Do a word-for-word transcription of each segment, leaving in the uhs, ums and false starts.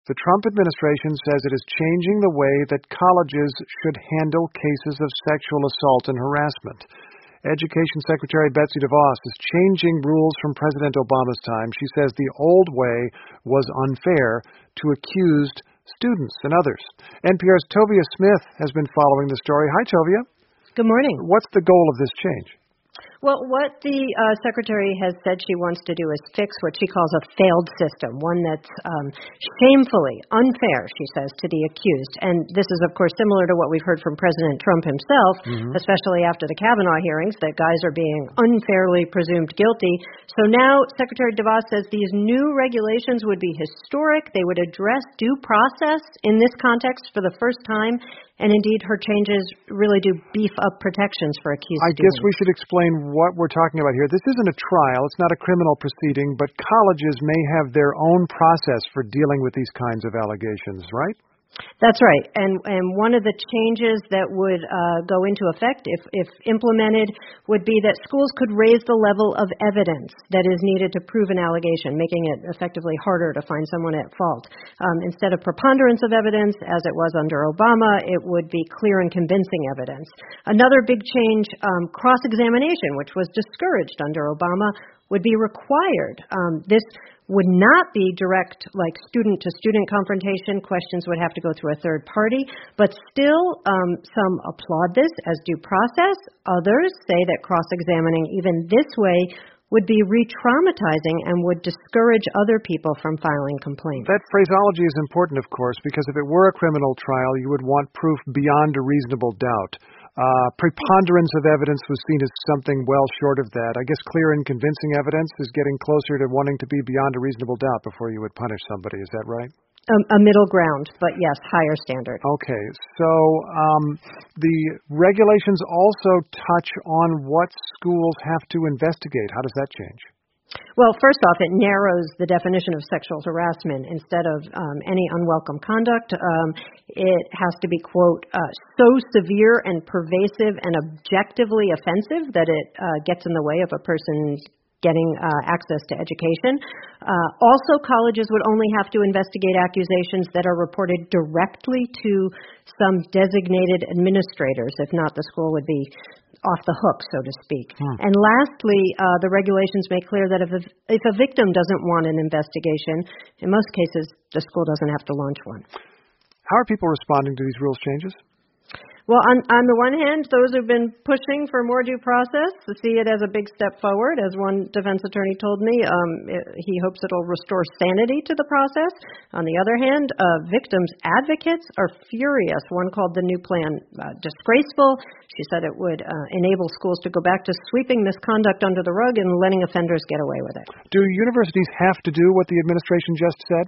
The Trump administration says it is changing the way that colleges should handle cases of sexual assault and harassment. Education Secretary Betsy DeVos is changing rules from President Obama's time. She says the old way was unfair to accused students and others. N P R's Tovia Smith has been following the story. Hi, Tovia. Good morning. What's the goal of this change? Well, what the uh, Secretary has said she wants to do is fix what she calls a failed system, one that's um, shamefully unfair, she says, to the accused. And this is, of course, similar to what we've heard from President Trump himself, mm-hmm. especially after the Kavanaugh hearings, that guys are being unfairly presumed guilty. So now Secretary DeVos says these new regulations would be historic. They would address due process in this context for the first time. And indeed, her changes really do beef up protections for accused I students. guess we should explain what we're talking about here. This isn't a trial. It's not a criminal proceeding, but colleges may have their own process for dealing with these kinds of allegations, right? That's right. And and one of the changes that would uh, go into effect, if, if implemented, would be that schools could raise the level of evidence that is needed to prove an allegation, making it effectively harder to find someone at fault. Um, instead of preponderance of evidence, as it was under Obama, it would be clear and convincing evidence. Another big change, um, cross-examination, which was discouraged under Obama, would be required. Um, this would not be direct, like student-to-student confrontation. Questions would have to go through a third party. But still, um, some applaud this as due process. Others say that cross-examining even this way would be re-traumatizing and would discourage other people from filing complaints. That phraseology is important, of course, because if it were a criminal trial, you would want proof beyond a reasonable doubt. Uh, preponderance of evidence was seen as something well short of that. I guess clear and convincing evidence is getting closer to wanting to be beyond a reasonable doubt before you would punish somebody. Is that right? Um, a middle ground, but yes, higher standard. Okay, so um, the regulations also touch on what schools have to investigate. How does that change? Well, first off, it narrows the definition of sexual harassment. Instead of um, any unwelcome conduct, um, it has to be, quote, uh, so severe and pervasive and objectively offensive that it uh, gets in the way of a person's getting uh, access to education. Uh, also, colleges would only have to investigate accusations that are reported directly to some designated administrators. If not, the school would be off the hook, so to speak. Hmm. And lastly, uh, the regulations make clear that if a, if a victim doesn't want an investigation, in most cases, the school doesn't have to launch one. How are people responding to these rules changes? Well, on, on the one hand, those who've been pushing for more due process see it as a big step forward. As one defense attorney told me, um, it, he hopes it'll restore sanity to the process. On the other hand, uh, victims' advocates are furious. One called the new plan uh, disgraceful. She said it would uh, enable schools to go back to sweeping misconduct under the rug and letting offenders get away with it. Do universities have to do what the administration just said?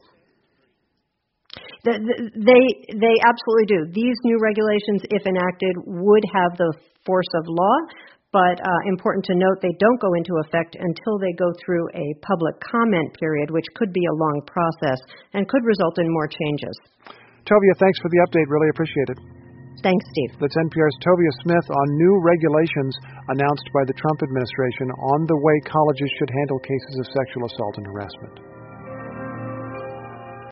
They they absolutely do. These new regulations, if enacted, would have the force of law, but uh, important to note, they don't go into effect until they go through a public comment period, which could be a long process and could result in more changes. Tovia, thanks for the update. Really appreciate it. Thanks, Steve. That's N P R's Tovia Smith on new regulations announced by the Trump administration on the way colleges should handle cases of sexual assault and harassment.